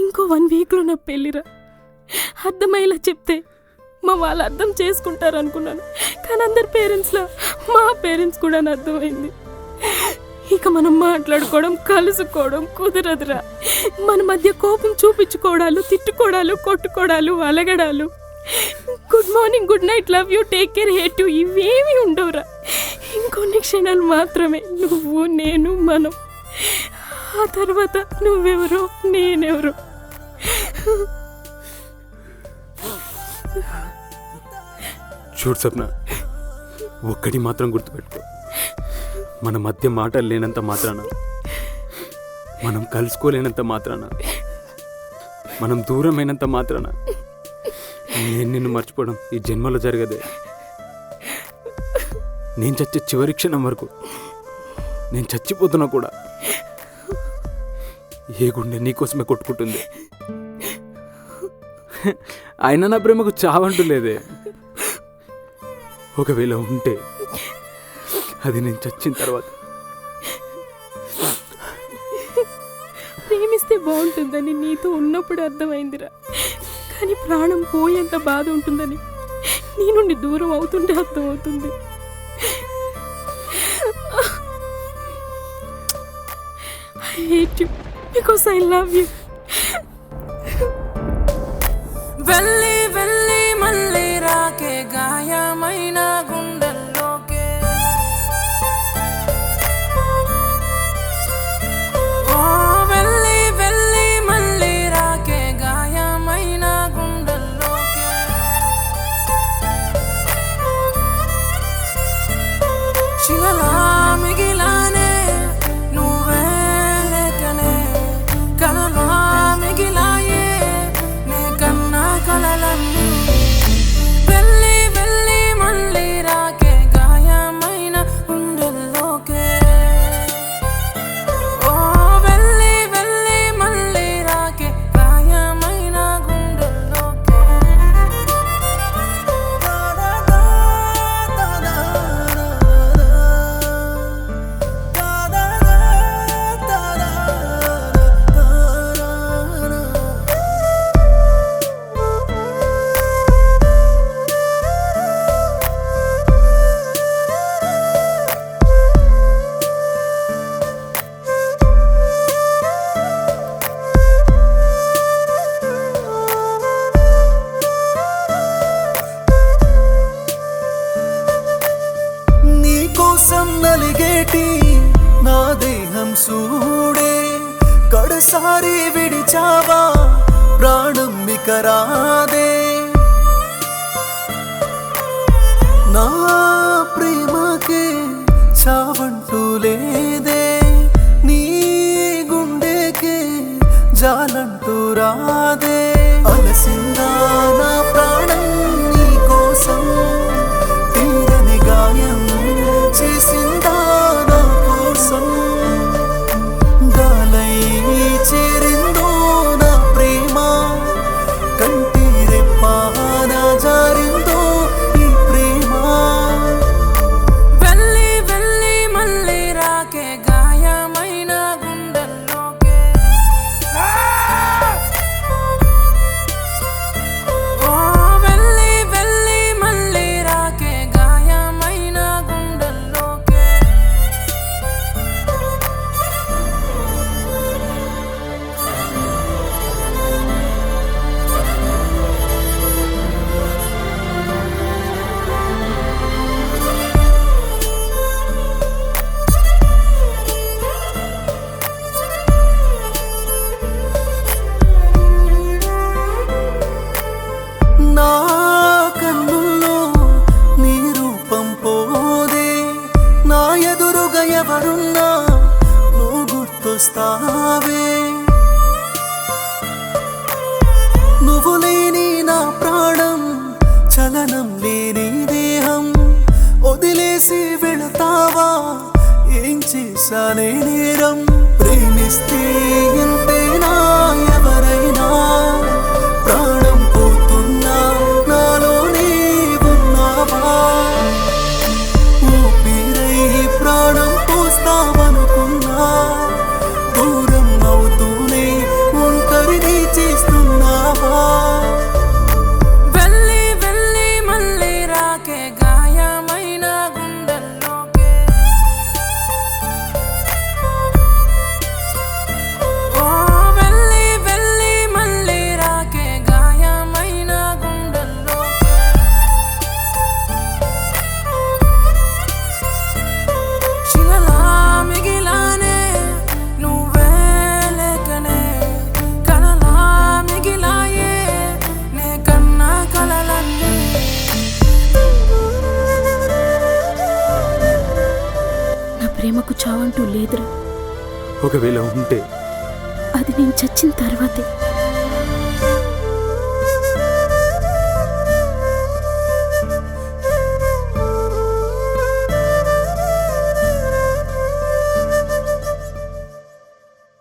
ఇంకో 1 వీక్లో నా పెళ్ళిరా. అర్థమయ్యేలా చెప్తే మా వాళ్ళు అర్థం చేసుకుంటారు అనుకున్నాను, కానీ అందరి పేరెంట్స్లో మా పేరెంట్స్ కూడా అర్థమైంది. ఇక మనం మాట్లాడుకోవడం, కలుసుకోవడం కుదరదురా. మన మధ్య కోపం చూపించుకోవడాలు, తిట్టుకోవడాలు, కొట్టుకోవడాలు, అలగడాలు, good morning, good night, love you, take care, hate you ఇవేమీ ఉండవురా. ఇంకొన్ని క్షణాలు మాత్రమే నువ్వు, నేను, మనం. ఆ తర్వాత నువ్వెవరో, నేనెవరో. చూడు సప్న, ఒక్కటి మాత్రం గుర్తుపెట్టుకో, మన మధ్య మాటలు లేనంత మాత్రాన, మనం కలుసుకోలేనంత మాత్రాన, మనం దూరమైనంత మాత్రాన నేను నిన్ను మర్చిపోవడం ఈ జన్మలో జరగదే. నేను చచ్చే చివరి క్షణం వరకు, నేను చచ్చిపోతున్నా కూడా ఏ గుండె నీకోసమే కొట్టుకుంటుంది. అయినా నా ప్రేమకు చావంటూ లేదే. ఒకవేళ ఉంటే అది నేను చచ్చిన తర్వాత. ప్రేమిస్తే బాగుంటుందని నీతో ఉన్నప్పుడు అర్థమైందిరా, కానీ ప్రాణం పోయేంత బాధ ఉంటుందని నీ నుండి దూరం అవుతుంటే అర్థమవుతుంది. I hate you because I love you. వెళ్ళి వెళ్ళి మళ్ళీ రాకే గాయమైన గుండెల్లోకే, ఓ వెళ్ళి వెళ్ళి మళ్ళీ రాకే గాయమైన గుండెల్లోకే. శిలలా మిగిలానే నువ్వే లేకనే, కలలా మిగిలాయే నే కన్నా కలలన్నీ. వెళ్ళి వెళ్ళి మళ్ళీ రాకే గాయమైన గుండెల్లోకే, ఓ వెళ్ళి వెళ్ళి మళ్ళీ రాకే గాయమైన గుండెల్లోకే. నీకోసం నలిగేటి నా దేహం సూడే, కడసారి విడిచావా ప్రాణం ఇక రాదే. నా ప్రేమకే చావంటూ లేదే, నీ గుండెకే జాలంటూ రాదే. అలసిందా నా ప్రాణం నీ కోసం, తీరని గాయం చేసిందా నా కోసం. గాలై చేరిందో నా ప్రేమ, కంటి రెప్పాన జారిందో ఈ ప్రేమ. వెళ్ళి వెళ్ళి మళ్ళీ రాకే గాయమైన గుండెల్లోకే, ఓ వెళ్ళి వెళ్ళి మళ్ళీ రాకే గాయమైన గుండెల్లోకే. నా కన్నుల్లో నీ రూపం పోదే, నా ఎదురుగా ఎవరున్నా నువ్వు గుర్తొస్తావే. నువ్వు లేని నా ప్రాణం, చలనం లేని దేహం వదిలేసి వెళతావా, ఏం చేశానే నేరం. ప్రేమిస్తే ఇంతేనా ఎవరైనా, ప్రాణం పోతున్నా నాలోనే ఉన్నావా. ఊపిరై ప్రాణం పోస్తావనుకున్నా, దూరం అవుతూనే ఒంటరిని ఒకవేళ ఉంటే అది నేను చచ్చిన తర్వాతే.